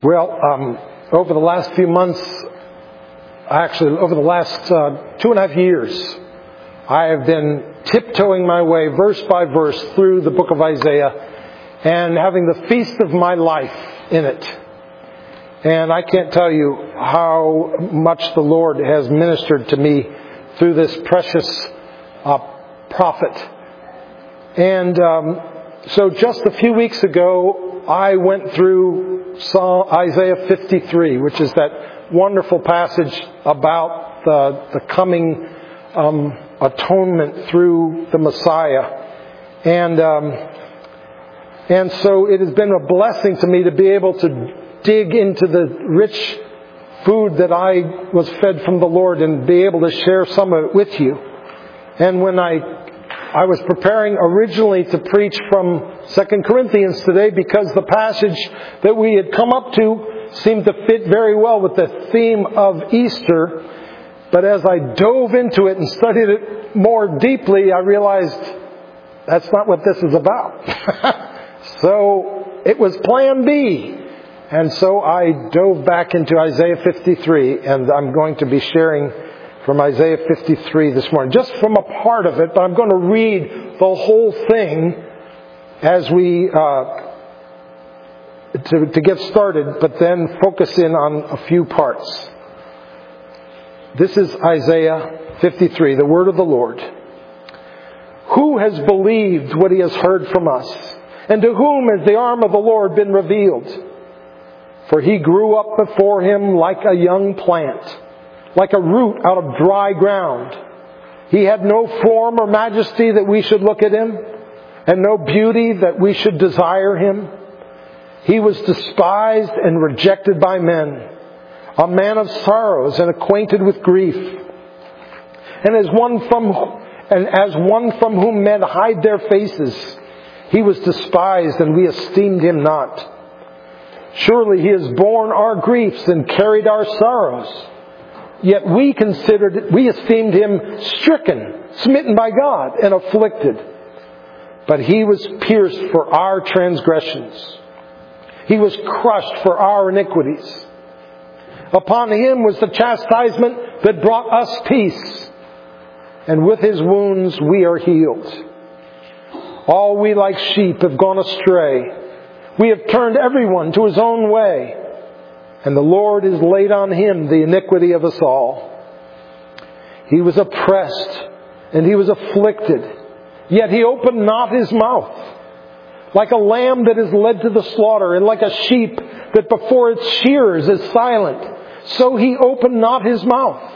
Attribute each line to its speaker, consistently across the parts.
Speaker 1: Well, over the last few months, actually over the last 2.5 years, I have been tiptoeing my way verse by verse through the book of Isaiah and having the feast of my life in it. And I can't tell you how much the Lord has ministered to me through this precious prophet. And so just a few weeks ago, I went through Isaiah 53, which is that wonderful passage about the coming atonement through the Messiah. And so it has been a blessing to me to be able to dig into the rich food that I was fed from the Lord and be able to share some of it with you. And when I was preparing originally to preach from 2 Corinthians today because the passage that we had come up to seemed to fit very well with the theme of Easter. But as I dove into it and studied it more deeply, I realized that's not what this is about. So it was plan B. And so I dove back into Isaiah 53, and I'm going to be sharing from Isaiah 53 this morning, just from a part of it, but I'm going to read the whole thing as we to get started, but then focus in on a few parts. This is Isaiah 53, the word of the Lord. Who has believed what he has heard from us? And to whom has the arm of the Lord been revealed? For he grew up before him like a young plant, like a root out of dry ground. He had no form or majesty that we should look at him, and no beauty that we should desire him. He was despised and rejected by men, a man of sorrows and acquainted with grief. And as one from whom men hide their faces, he was despised, and we esteemed him not. Surely he has borne our griefs and carried our sorrows. Yet we esteemed him stricken, smitten by God, and afflicted. But he was pierced for our transgressions. He was crushed for our iniquities. Upon him was the chastisement that brought us peace. And with his wounds we are healed. All we like sheep have gone astray. We have turned everyone to his own way. And the Lord has laid on him the iniquity of us all. He was oppressed and he was afflicted, yet he opened not his mouth. Like a lamb that is led to the slaughter, and like a sheep that before its shearers is silent, so he opened not his mouth.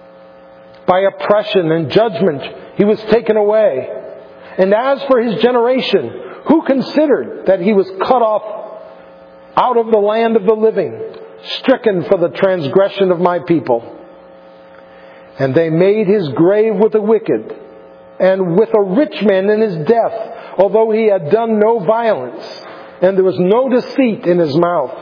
Speaker 1: By oppression and judgment he was taken away. And as for his generation, who considered that he was cut off out of the land of the living, stricken for the transgression of my people? And they made his grave with the wicked, and with a rich man in his death, although he had done no violence, and there was no deceit in his mouth.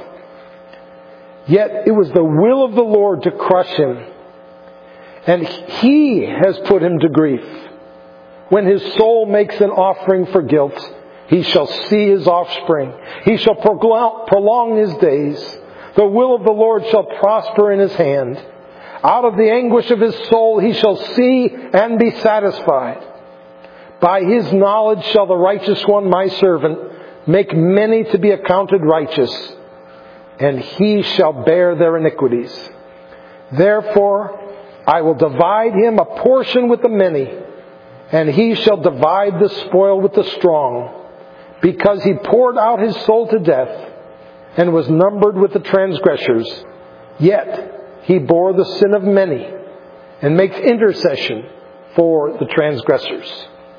Speaker 1: Yet it was the will of the Lord to crush him, and he has put him to grief. When his soul makes an offering for guilt, he shall see his offspring. He shall prolong his days. The will of the Lord shall prosper in his hand. Out of the anguish of his soul he shall see and be satisfied. By his knowledge shall the righteous one, my servant, make many to be accounted righteous, and he shall bear their iniquities. Therefore I will divide him a portion with the many, and he shall divide the spoil with the strong. Because he poured out his soul to death and was numbered with the transgressors, yet he bore the sin of many and makes intercession for the transgressors.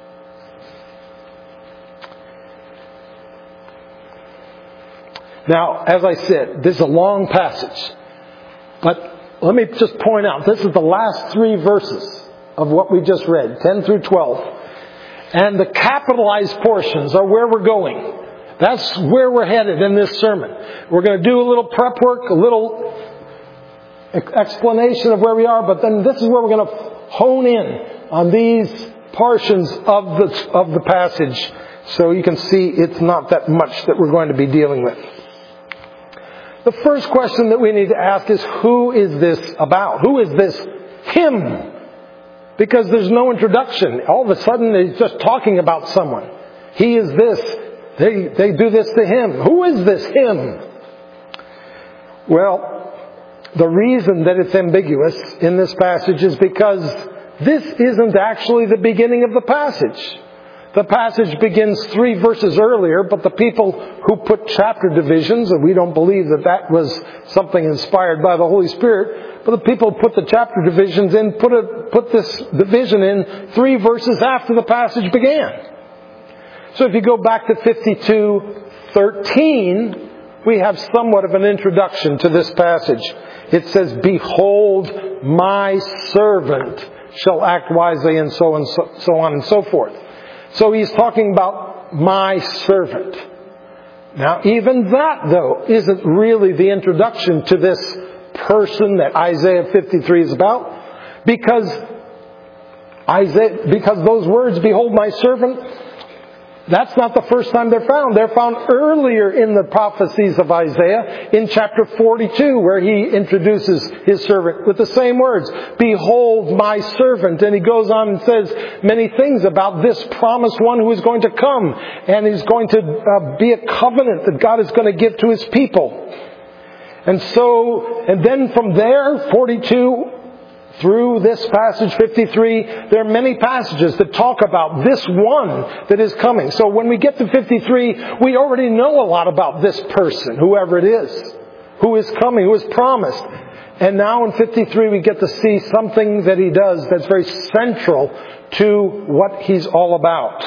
Speaker 1: Now, as I said, this is a long passage, but let me just point out, this is the last 3 verses of what we just read, 10 through 12. And the capitalized portions are where we're going. That's where we're headed in this sermon. We're going to do a little prep work, a little explanation of where we are, but then this is where we're going to hone in on these portions of the passage, so you can see it's not that much that we're going to be dealing with. The first question that we need to ask is, who is this about? Who is this him? Because there's no introduction. All of a sudden, he's just talking about someone. He is this. They do this to him. Who is this him? Well, the reason that it's ambiguous in this passage is because this isn't actually the beginning of the passage. The passage begins 3 verses earlier, but the people who put chapter divisions, and we don't believe that that was something inspired by the Holy Spirit, but the people who put the chapter divisions in, put this division in 3 verses after the passage began. So if you go back to 52:13, we have somewhat of an introduction to this passage. It says, "Behold, my servant shall act wisely," and so on and so forth. So he's talking about my servant. Now, even that, though, isn't really the introduction to this person that Isaiah 53 is about, because those words, "Behold, my servant," that's not the first time they're found. They're found earlier in the prophecies of Isaiah in chapter 42, where he introduces his servant with the same words, "Behold my servant." And he goes on and says many things about this promised one who is going to come. And he's going to be a covenant that God is going to give to his people. And then from there, 42 through this passage 53, there are many passages that talk about this one that is coming. So when we get to 53, we already know a lot about this person, whoever it is, who is coming, who is promised. And now in 53, we get to see something that he does that's very central to what he's all about.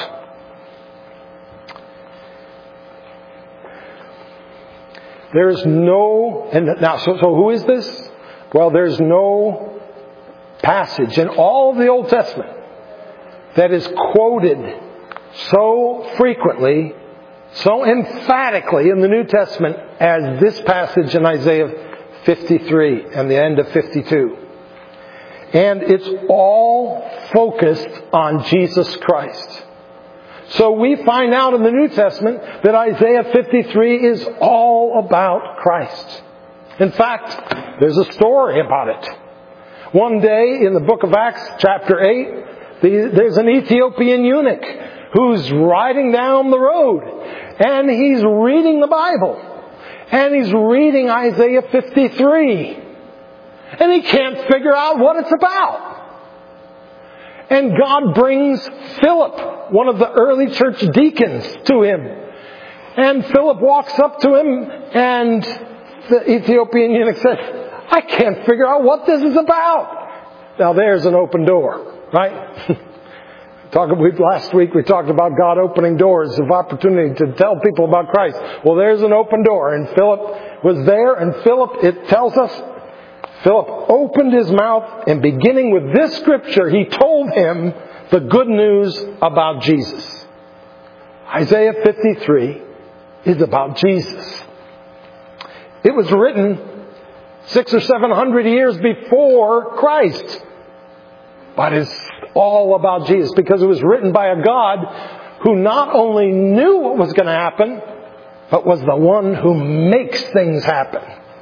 Speaker 1: There is no, so who is this? Well, there's no passage in all of the Old Testament that is quoted so frequently, so emphatically in the New Testament as this passage in Isaiah 53 and the end of 52. And it's all focused on Jesus Christ. So we find out in the New Testament that Isaiah 53 is all about Christ. In fact, there's a story about it. One day in the book of Acts, chapter 8, there's an Ethiopian eunuch who's riding down the road. And he's reading the Bible. And he's reading Isaiah 53. And he can't figure out what it's about. And God brings Philip, one of the early church deacons, to him. And Philip walks up to him, and the Ethiopian eunuch said, "I can't figure out what this is about." Now there's an open door, right? Last week we talked about God opening doors of opportunity to tell people about Christ. Well, there's an open door, and Philip was there, and Philip, it tells us, Philip opened his mouth, and beginning with this scripture, he told him the good news about Jesus. Isaiah 53 is about Jesus. It was written 600 or 700 years before Christ. But it's all about Jesus because it was written by a God who not only knew what was going to happen, but was the one who makes things happen.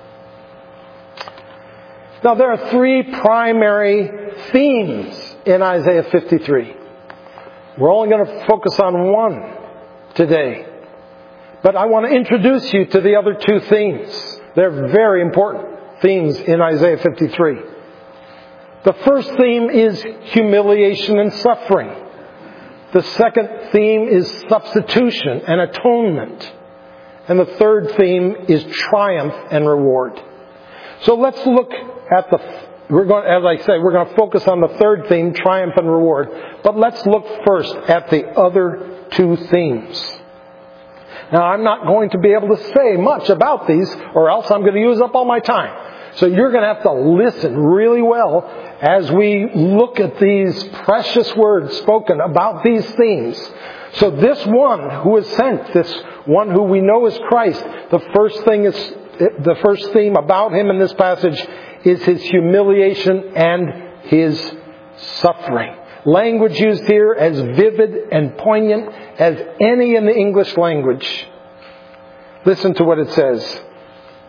Speaker 1: Now there are 3 primary themes in Isaiah 53. We're only going to focus on one today. But I want to introduce you to the other 2 themes. They're very important themes in Isaiah 53. The first theme is humiliation and suffering. The second theme is substitution and atonement. And the third theme is triumph and reward. So let's look at we're going to focus on the third theme, triumph and reward. But let's look first at the other 2 themes. Now, I'm not going to be able to say much about these, or else I'm going to use up all my time. So you're going to have to listen really well as we look at these precious words spoken about these themes. So this one who is sent, this one who we know is Christ, the first theme about him in this passage is his humiliation and his suffering. Language used here as vivid and poignant as any in the English language. Listen to what it says.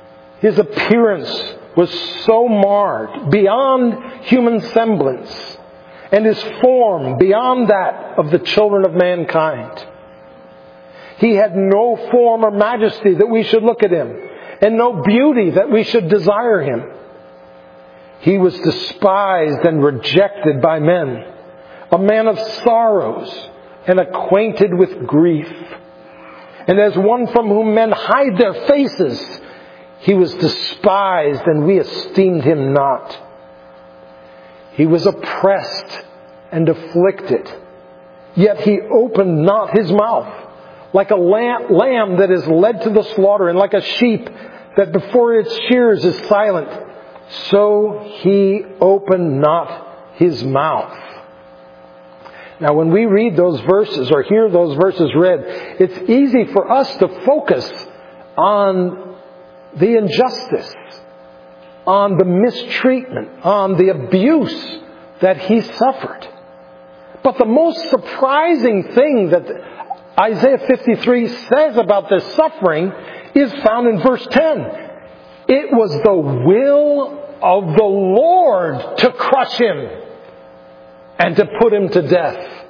Speaker 1: His appearance was so marred, beyond human semblance, and his form beyond that of the children of mankind. He had no form or majesty that we should look at him, and no beauty that we should desire him. He was despised and rejected by men, a man of sorrows and acquainted with grief. And as one from whom men hide their faces, he was despised and we esteemed him not. He was oppressed and afflicted, yet he opened not his mouth. Like a lamb that is led to the slaughter, and like a sheep that before its shears is silent, so he opened not his mouth. Now when we read those verses or hear those verses read, it's easy for us to focus on the injustice, on the mistreatment, on the abuse that he suffered. But the most surprising thing that Isaiah 53 says about this suffering is found in verse 10. It was the will of the Lord to crush him and to put him to death.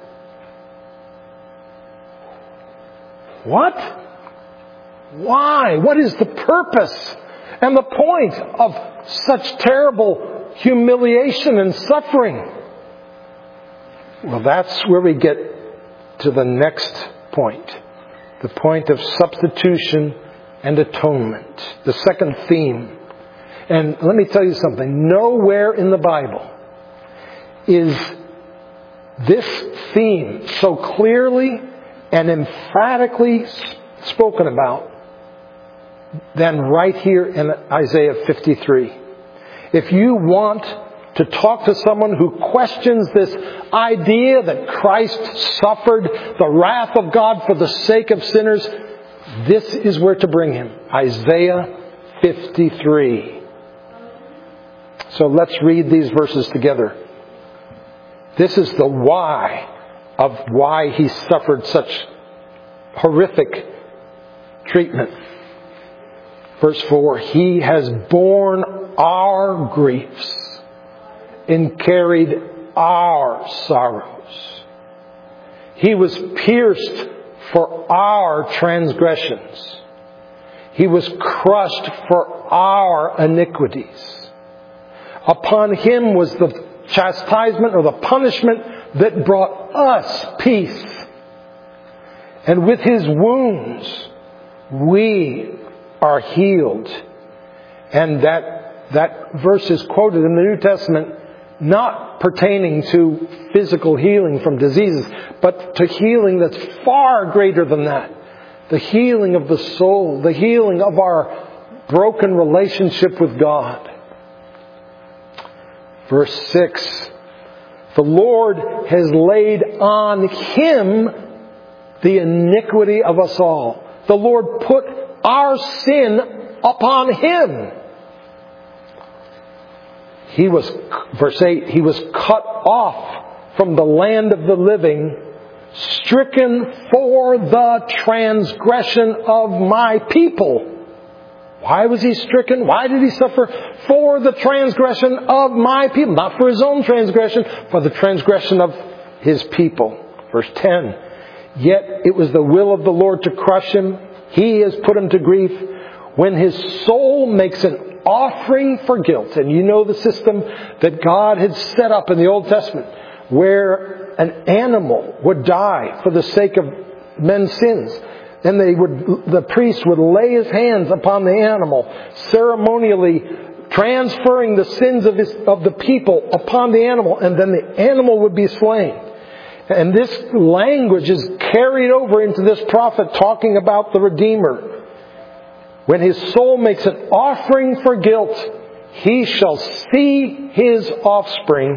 Speaker 1: What? Why? What is the purpose and the point of such terrible humiliation and suffering? Well, that's where we get to the next point. The point of substitution and atonement. The second theme. And let me tell you something. Nowhere in the Bible is this theme so clearly and emphatically spoken about than right here in Isaiah 53. If you want to talk to someone who questions this idea that Christ suffered the wrath of God for the sake of sinners, this is where to bring him. Isaiah 53. So let's read these verses together. This is the why of why he suffered such horrific treatment. Verse 4, he has borne our griefs and carried our sorrows. He was pierced for our transgressions. He was crushed for our iniquities. Upon him was the chastisement or the punishment that brought us peace. And with his wounds we are healed. And that verse is quoted in the New Testament not pertaining to physical healing from diseases, but to healing that's far greater than that. The healing of the soul, the healing of our broken relationship with God. Verse 6, the Lord has laid on him the iniquity of us all. The Lord put our sin upon him. He was, verse 8, he was cut off from the land of the living, stricken for the transgression of my people. Why was he stricken? Why did he suffer? For the transgression of my people. Not for his own transgression, for the transgression of his people. Verse 10. Yet it was the will of the Lord to crush him. He has put him to grief. When his soul makes an offering for guilt. And you know the system that God had set up in the Old Testament, where an animal would die for the sake of men's sins. And the priest would lay his hands upon the animal, ceremonially transferring the sins of the people upon the animal, and then the animal would be slain. And this language is carried over into this prophet talking about the Redeemer. When his soul makes an offering for guilt, he shall see his offspring.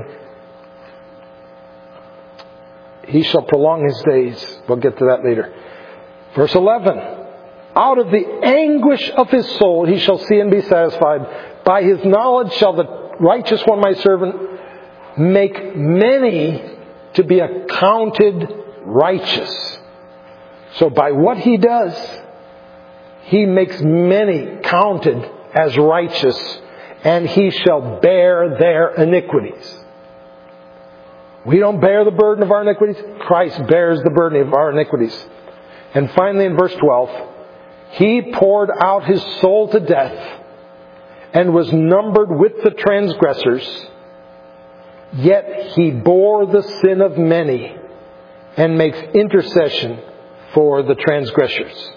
Speaker 1: He shall prolong his days. We'll get to that later. Verse 11. Out of the anguish of his soul he shall see and be satisfied. By his knowledge shall the righteous one, my servant, make many to be accounted righteous. So by what he does, he makes many counted as righteous, and He shall bear their iniquities. We don't bear the burden of our iniquities. Christ bears the burden of our iniquities. And finally in verse 12, He poured out His soul to death and was numbered with the transgressors, yet He bore the sin of many and makes intercession for the transgressors.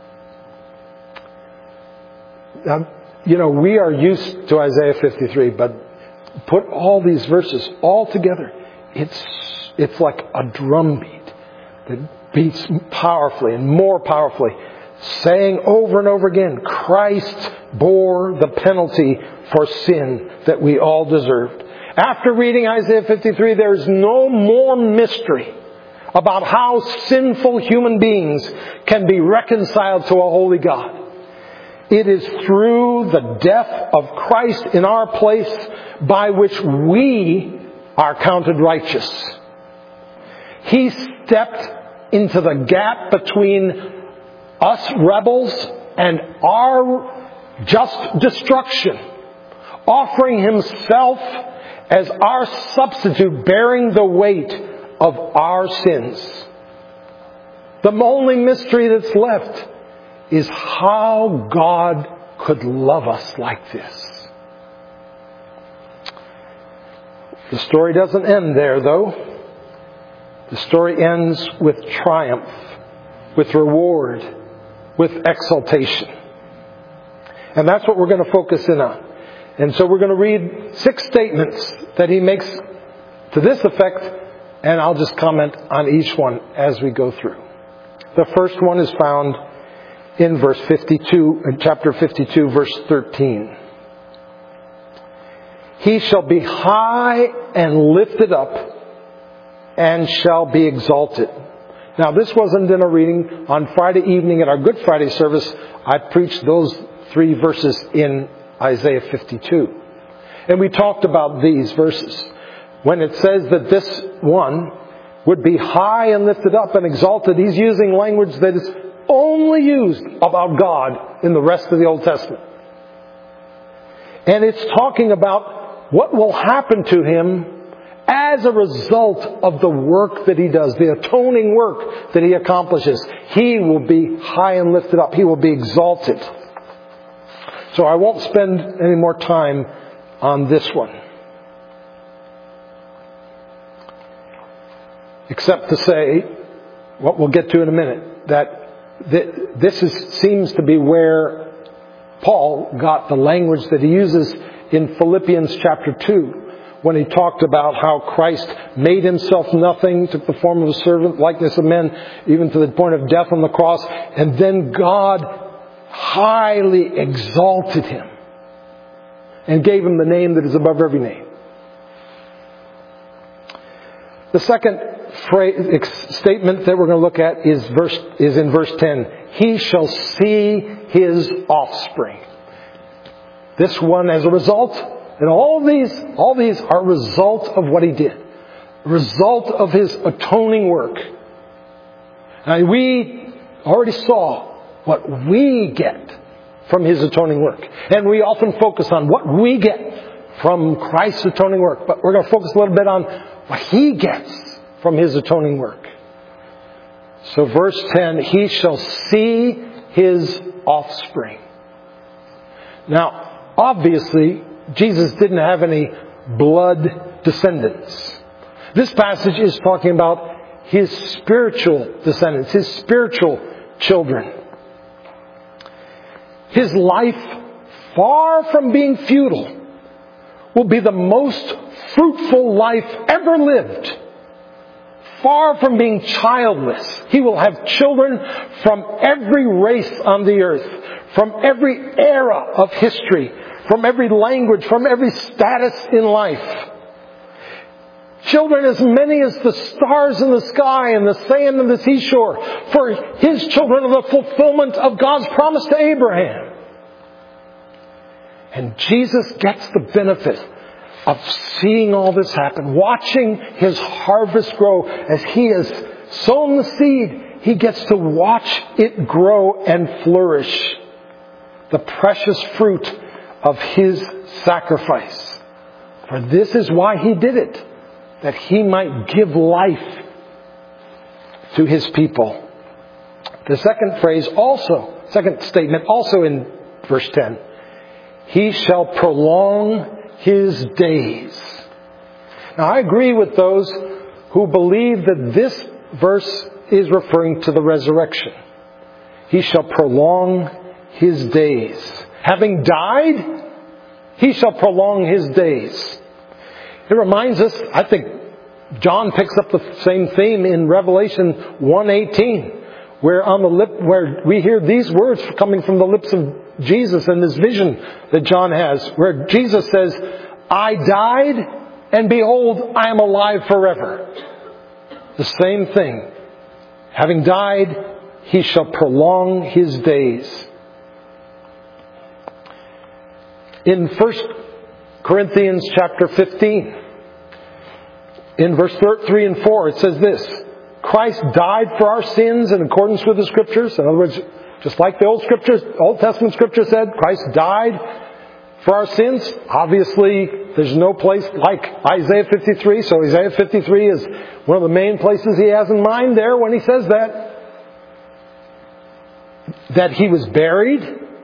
Speaker 1: Now, we are used to Isaiah 53, but put all these verses all together. It's like a drumbeat that beats powerfully and more powerfully, saying over and over again, Christ bore the penalty for sin that we all deserved. After reading Isaiah 53, there's no more mystery about how sinful human beings can be reconciled to a holy God. It is through the death of Christ in our place by which we are counted righteous. He stepped into the gap between us rebels and our just destruction, offering Himself as our substitute, bearing the weight of our sins. The only mystery that's left is how God could love us like this. The story doesn't end there, though. The story ends with triumph, with reward, with exaltation. And that's what we're going to focus in on. And so we're going to read 6 statements that He makes to this effect, and I'll just comment on each one as we go through. The first one is found in verse 52, in chapter 52, verse 13. He shall be high and lifted up and shall be exalted. Now, this wasn't in a reading. On Friday evening at our Good Friday service, I preached those 3 verses in Isaiah 52. And we talked about these verses. When it says that this one would be high and lifted up and exalted, He's using language that is only used about God in the rest of the Old Testament. And it's talking about what will happen to Him as a result of the work that He does, the atoning work that He accomplishes. He will be high and lifted up. He will be exalted. So I won't spend any more time on this one, except to say, what we'll get to in a minute, that seems to be where Paul got the language that he uses in Philippians chapter 2, when he talked about how Christ made Himself nothing, took the form of a servant, likeness of men, even to the point of death on the cross, and then God highly exalted Him and gave Him the name that is above every name. The second statement that we're going to look at is in verse 10. He shall see His offspring. This one as a result, and all these are a result of what He did. A result of His atoning work. Now, we already saw what we get from His atoning work. And we often focus on what we get from Christ's atoning work. But we're going to focus a little bit on what He gets from His atoning work. So verse 10, He shall see His offspring. Now, obviously, Jesus didn't have any blood descendants. This passage is talking about His spiritual descendants, His spiritual children. His life, far from being futile, will be the most fruitful life ever lived. Far from being childless, He will have children from every race on the earth, from every era of history, from every language, from every status in life. Children as many as the stars in the sky and the sand on the seashore. For His children are the fulfillment of God's promise to Abraham. And Jesus gets the benefit of seeing all this happen, watching His harvest grow. As He has sown the seed, He gets to watch it grow and flourish. The precious fruit of His sacrifice. For this is why He did it, that He might give life to His people. The second statement also in verse 10. He shall prolong His days. Now I agree with those who believe that this verse is referring to the resurrection. He shall prolong His days. Having died, He shall prolong His days. It reminds us, I think John picks up the same theme in Revelation 1:18, where we hear these words coming from the lips of Jesus and this vision that John has, where Jesus says, I died, and behold, I am alive forever. The same thing. Having died, He shall prolong His days. In 1 Corinthians chapter 15, in verse 3 and 4, it says this: Christ died for our sins in accordance with the Scriptures. In other words, just like the Old Testament Scripture said, Christ died for our sins. Obviously, there's no place like Isaiah 53. So Isaiah 53 is one of the main places he has in mind there when he says that. That He was buried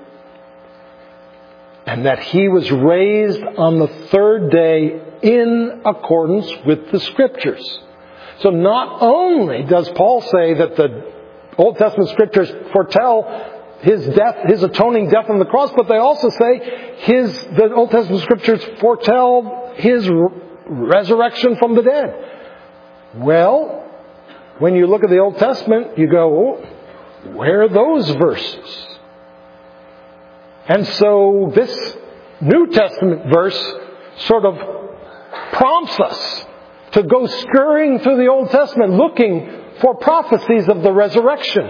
Speaker 1: and that He was raised on the third day in accordance with the Scriptures. So not only does Paul say that the Old Testament Scriptures foretell His death, His atoning death on the cross, but they also say the Old Testament Scriptures foretell His resurrection from the dead. Well, when you look at the Old Testament, you go, oh, where are those verses? And so this New Testament verse sort of prompts us to go scurrying through the Old Testament looking for prophecies of the resurrection.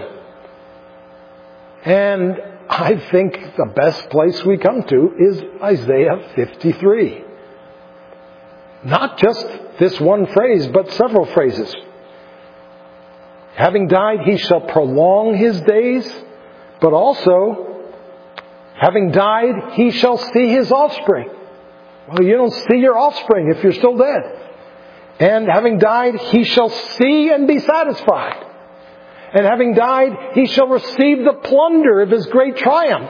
Speaker 1: And I think the best place we come to is Isaiah 53. Not just this one phrase, but several phrases. Having died, He shall prolong His days, but also, having died, He shall see His offspring. Well, you don't see your offspring if you're still dead. And having died, He shall see and be satisfied. And having died, He shall receive the plunder of His great triumph.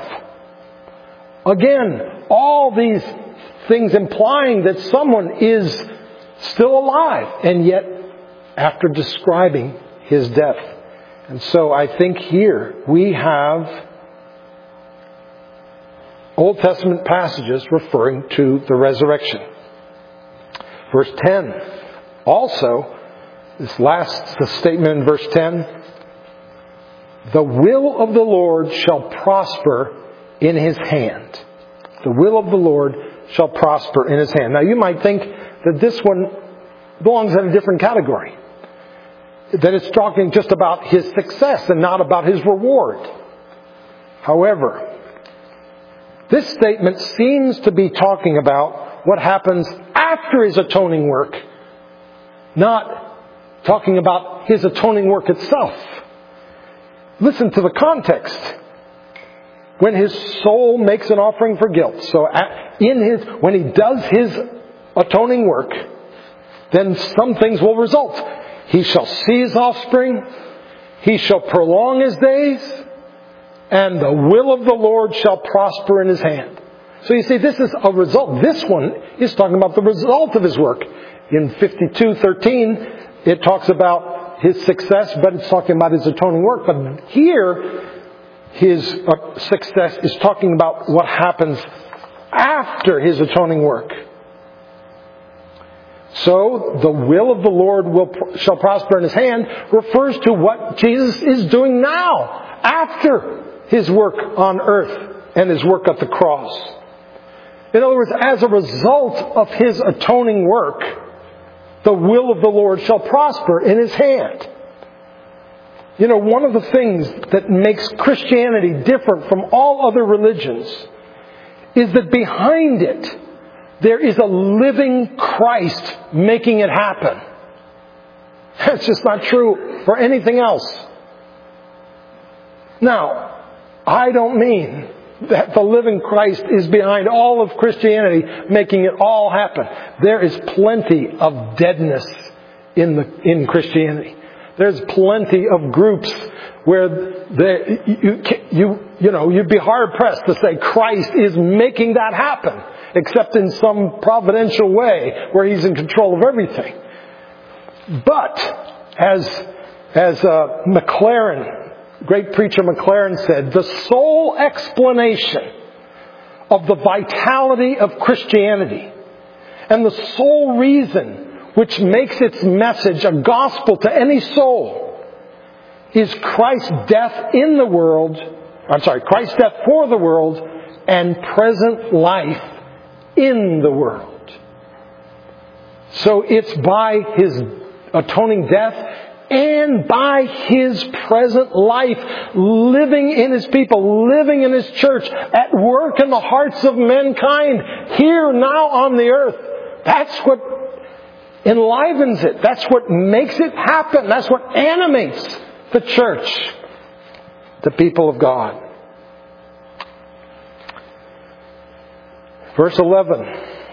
Speaker 1: Again, all these things implying that someone is still alive, and yet after describing His death. And so I think here we have Old Testament passages referring to the resurrection. Verse 10. Also, the statement in verse 10, the will of the Lord shall prosper in His hand. The will of the Lord shall prosper in His hand. Now you might think that this one belongs in a different category. That it's talking just about His success and not about His reward. However, this statement seems to be talking about what happens after His atoning work, not talking about His atoning work itself. Listen to the context. When His soul makes an offering for guilt. So when He does His atoning work, then some things will result. He shall see His offspring. He shall prolong His days. And the will of the Lord shall prosper in His hand. So you see, this is a result. This one is talking about the result of His work. In 52:13, it talks about His success, but it's talking about His atoning work. But here, His success is talking about what happens after His atoning work. So, the will of the Lord shall prosper in His hand refers to what Jesus is doing now, after His work on earth and His work at the cross. In other words, as a result of His atoning work, the will of the Lord shall prosper in His hand. You know, one of the things that makes Christianity different from all other religions is that behind it, there is a living Christ making it happen. That's just not true for anything else. Now, I don't mean that the living Christ is behind all of Christianity, making it all happen. There is plenty of deadness in Christianity. There's plenty of groups where you'd be hard pressed to say Christ is making that happen, except in some providential way where He's in control of everything. But as McLaren, great preacher McLaren said, the sole explanation of the vitality of Christianity and the sole reason which makes its message a gospel to any soul is Christ's death in the world, Christ's death for the world and present life in the world. So it's by His atoning death and by His present life, living in His people, living in His church, at work in the hearts of mankind, here now on the earth. That's what enlivens it. That's what makes it happen. That's what animates the church, the people of God. Verse 11,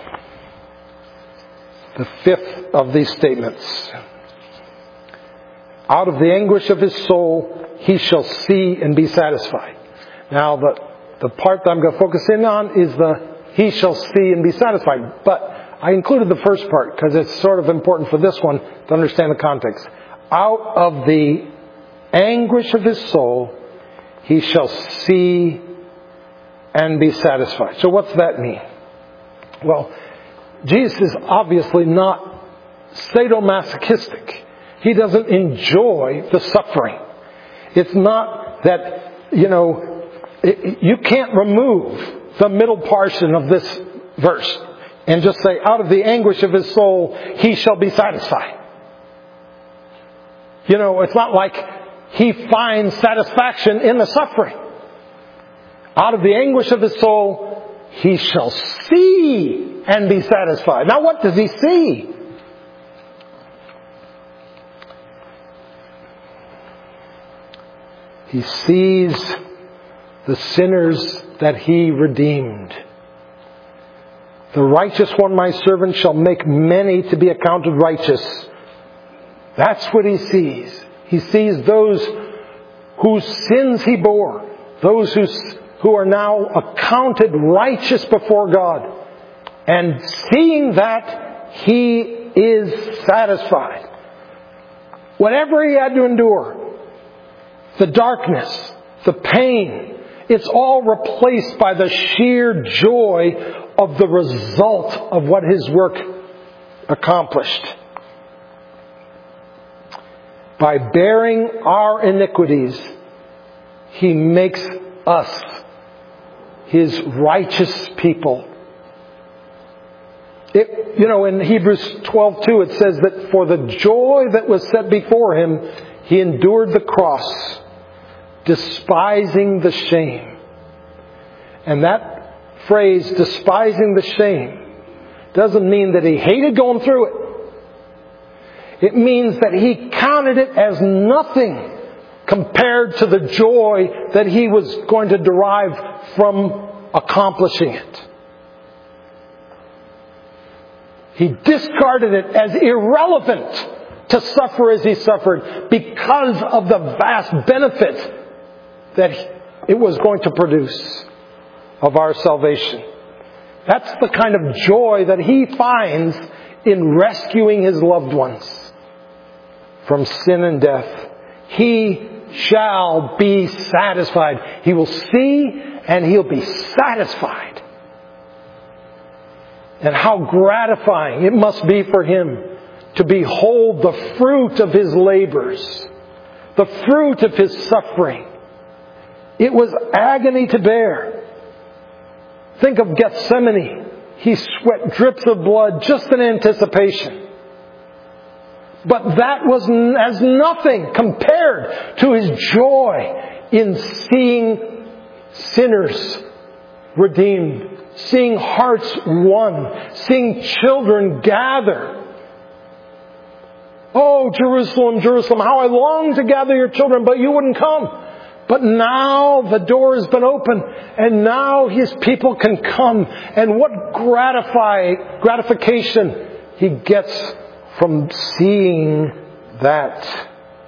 Speaker 1: the fifth of these statements. Out of the anguish of his soul, he shall see and be satisfied. Now, the part that I'm going to focus in on is the he shall see and be satisfied. But I included the first part because it's sort of important for this one to understand the context. Out of the anguish of his soul, he shall see and be satisfied. So what's that mean? Well, Jesus is obviously not sadomasochistic. He doesn't enjoy the suffering. It's not that, you can't remove the middle portion of this verse and just say, out of the anguish of his soul, he shall be satisfied. It's not like he finds satisfaction in the suffering. Out of the anguish of his soul, he shall see and be satisfied. Now what does he see? He sees the sinners that he redeemed. The righteous one, my servant, shall make many to be accounted righteous. That's what he sees. He sees those whose sins he bore. Those who are now accounted righteous before God. And seeing that, he is satisfied. Whatever he had to endure, the darkness, the pain, it's all replaced by the sheer joy of the result of what his work accomplished. By bearing our iniquities, he makes us his righteous people. In Hebrews 12:2 it says that for the joy that was set before him, he endured the cross, despising the shame. And that phrase, despising the shame, doesn't mean that he hated going through it. It means that he counted it as nothing compared to the joy that he was going to derive from accomplishing it. He discarded it as irrelevant to suffer as he suffered because of the vast benefit that it was going to produce of our salvation. That's the kind of joy that he finds in rescuing his loved ones from sin and death. He shall be satisfied. He will see and he'll be satisfied. And how gratifying it must be for him to behold the fruit of his labors, the fruit of his suffering. It was agony to bear. Think of Gethsemane. He sweat drips of blood just in anticipation. But that was as nothing compared to his joy in seeing sinners redeemed, seeing hearts won, seeing children gather. Oh, Jerusalem, Jerusalem, how I long to gather your children, but you wouldn't come. But now the door has been opened, and now His people can come. And what gratification He gets from seeing that.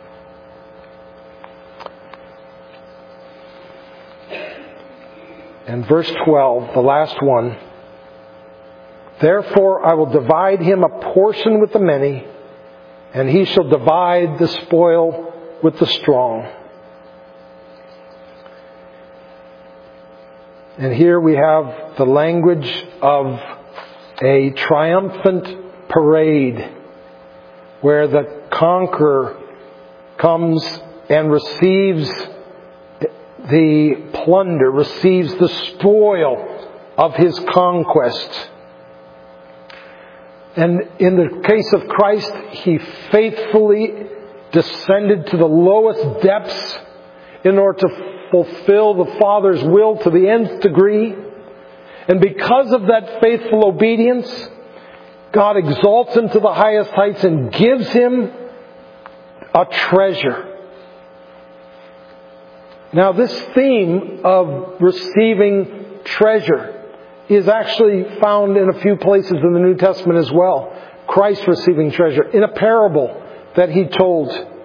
Speaker 1: And verse 12, the last one. Therefore I will divide him a portion with the many, and he shall divide the spoil with the strong. And here we have the language of a triumphant parade where the conqueror comes and receives the plunder, receives the spoil of his conquest. And in the case of Christ, He faithfully descended to the lowest depths in order to fulfill the Father's will to the nth degree. And because of that faithful obedience, God exalts Him to the highest heights and gives Him a treasure. Now, this theme of receiving treasure is actually found in a few places in the New Testament as well. Christ receiving treasure in a parable that He told.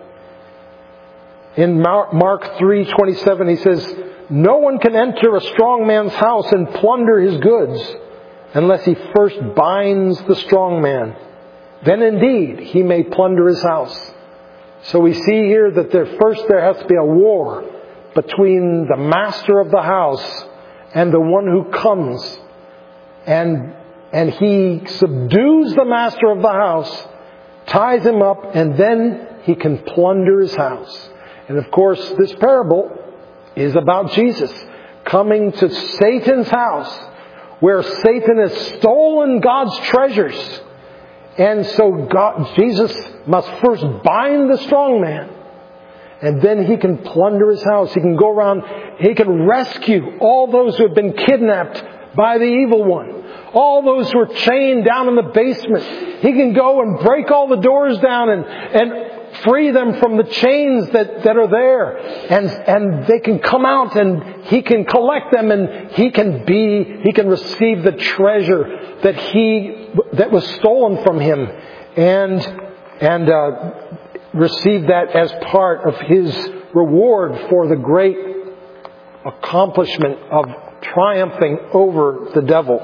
Speaker 1: In Mark 3:27, He says, "No one can enter a strong man's house and plunder his goods unless he first binds the strong man. Then indeed he may plunder his house." So we see here that there has to be a war between the master of the house and the one who comes. And he subdues the master of the house, ties him up, and then he can plunder his house. And of course, this parable is about Jesus coming to Satan's house, where Satan has stolen God's treasures. And so Jesus must first bind the strong man, and then he can plunder his house. He can go around, he can rescue all those who have been kidnapped by the evil one. All those who are chained down in the basement. He can go and break all the doors down and free them from the chains that are there. And they can come out, and he can collect them, and he can receive the treasure that was stolen from him, and receive that as part of his reward for the great accomplishment of triumphing over the devil.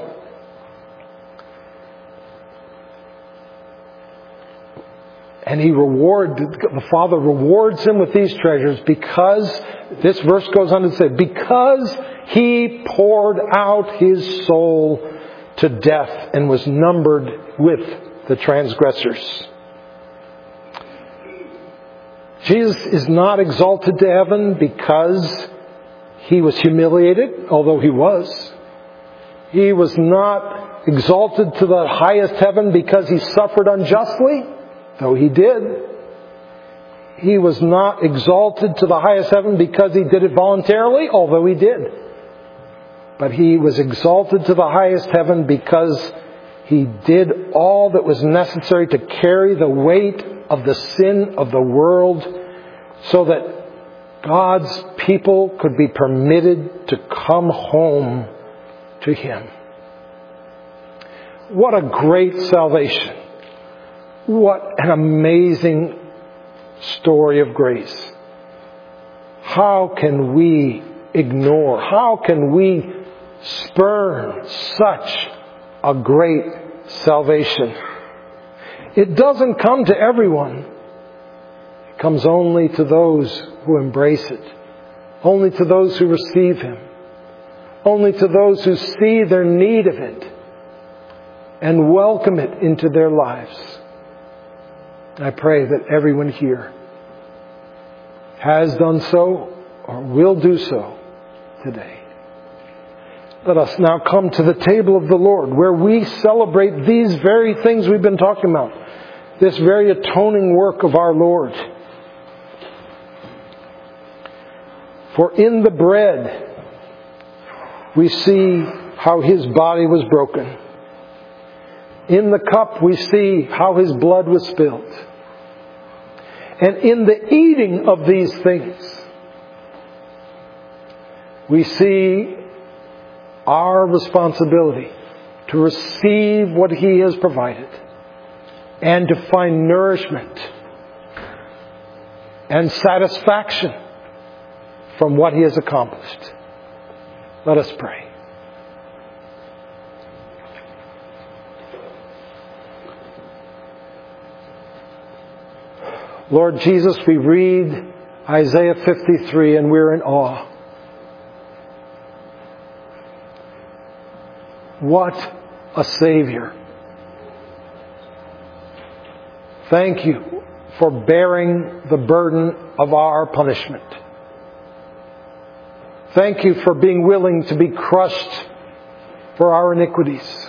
Speaker 1: And the Father rewards him with these treasures because, this verse goes on to say, because he poured out his soul to death and was numbered with the transgressors. Jesus is not exalted to heaven because he was humiliated, although he was. He was not exalted to the highest heaven because he suffered unjustly, though he did. He was not exalted to the highest heaven because he did it voluntarily, although he did. But he was exalted to the highest heaven because he did all that was necessary to carry the weight of the sin of the world, so that God's people could be permitted to come home to Him. What a great salvation. What an amazing story of grace. How can we ignore, how can we spurn such a great salvation? It doesn't come to everyone. It comes only to those who embrace it. Only to those who receive Him. Only to those who see their need of it and welcome it into their lives. I pray that everyone here has done so or will do so today. Let us now come to the table of the Lord, where we celebrate these very things we've been talking about. This very atoning work of our Lord. For in the bread, we see how His body was broken. In the cup, we see how His blood was spilled. And in the eating of these things, we see our responsibility to receive what He has provided and to find nourishment and satisfaction from what He has accomplished. Let us pray. Lord Jesus, we read Isaiah 53 and we're in awe. What a Savior. Thank you for bearing the burden of our punishment. Thank you for being willing to be crushed for our iniquities.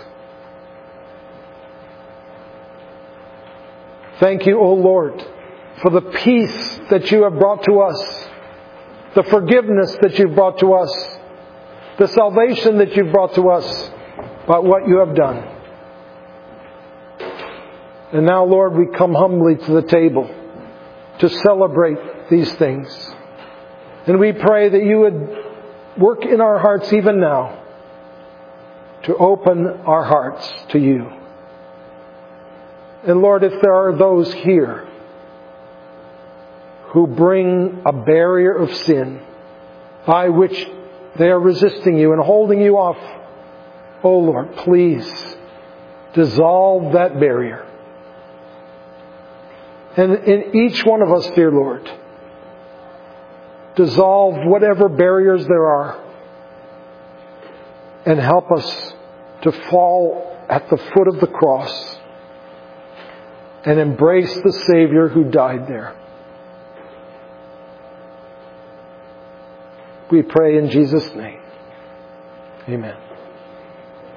Speaker 1: Thank you, O Lord, for the peace that you have brought to us, the forgiveness that you've brought to us, the salvation that you've brought to us by what you have done. And now, Lord, we come humbly to the table to celebrate these things. And we pray that you would work in our hearts even now to open our hearts to you. And Lord, if there are those here who bring a barrier of sin by which they are resisting you and holding you off, oh Lord, please dissolve that barrier. And in each one of us, dear Lord, dissolve whatever barriers there are and help us to fall at the foot of the cross and embrace the Savior who died there. We pray in Jesus' name. Amen.